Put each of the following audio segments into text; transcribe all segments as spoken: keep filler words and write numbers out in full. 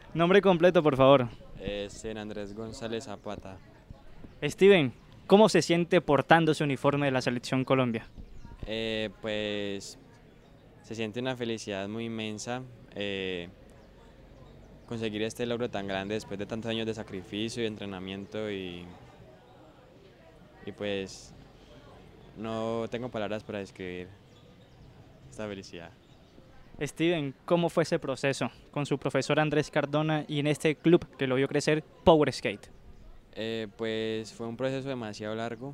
Nombre completo, por favor. Eh, Steven Andrés González Zapata. Steven, ¿cómo se siente portando ese uniforme de la Selección Colombia? Eh, pues se siente una felicidad muy inmensa eh, conseguir este logro tan grande después de tantos años de sacrificio y entrenamiento y, y pues no tengo palabras para describir esta felicidad. Steven, ¿cómo fue ese proceso con su profesor Andrés Cardona y en este club que lo vio crecer, Power Skate? Eh, pues fue un proceso demasiado largo,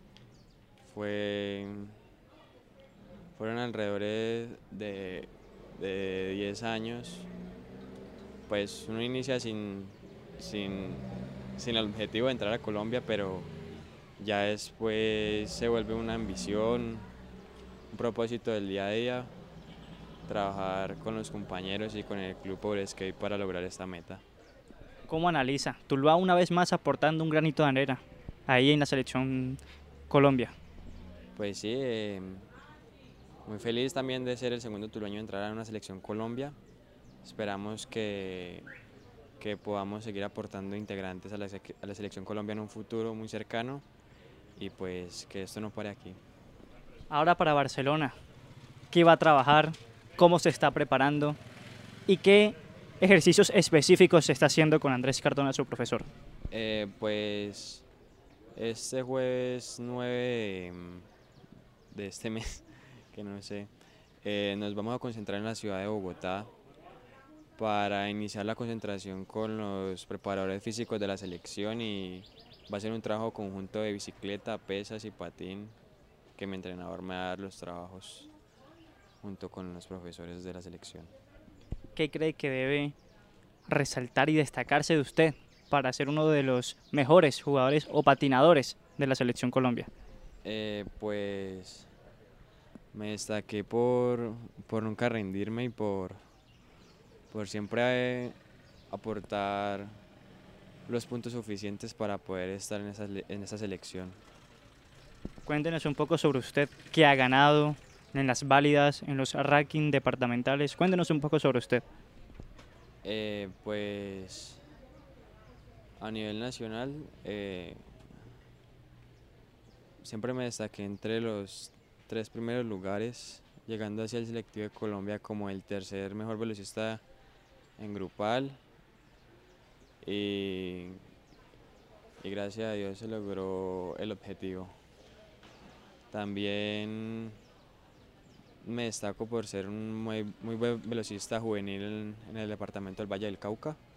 fue, fueron alrededor de, de, de diez años. Pues uno inicia sin, sin, sin el objetivo de entrar a Colombia, pero ya después se vuelve una ambición, un propósito del día a día, trabajar con los compañeros y con el club Power Skate para lograr esta meta. ¿Cómo analiza? Tuluá una vez más aportando un granito de arena ahí en la Selección Colombia. Pues sí, eh, muy feliz también de ser el segundo tulueño en entrar a una selección Colombia. Esperamos que, que podamos seguir aportando integrantes a la, a la selección Colombia en un futuro muy cercano y pues que esto no pare aquí. Ahora para Barcelona, ¿qué va a trabajar? ¿Cómo se está preparando? ¿Y qué ejercicios específicos se está haciendo con Andrés Cardona, su profesor? Eh, pues este jueves nueve de, de este mes, que no sé, eh, nos vamos a concentrar en la ciudad de Bogotá para iniciar la concentración con los preparadores físicos de la selección y va a ser un trabajo conjunto de bicicleta, pesas y patín que mi entrenador me va a dar los trabajos junto con los profesores de la selección. ¿Qué cree que debe resaltar y destacarse de usted para ser uno de los mejores jugadores o patinadores de la Selección Colombia? Eh, pues me destaqué por, por nunca rendirme y por, por siempre eh, aportar los puntos suficientes para poder estar en esa, en esa selección. Cuéntenos un poco sobre usted, qué ha ganado en las válidas, en los rankings departamentales. Cuéntenos un poco sobre usted. Eh, pues a nivel nacional eh, siempre me destaqué entre los tres primeros lugares, llegando hacia el selectivo de Colombia como el tercer mejor velocista en grupal y, y gracias a Dios se logró el objetivo. También me destaco por ser un muy, muy buen velocista juvenil en, en el departamento del Valle del Cauca.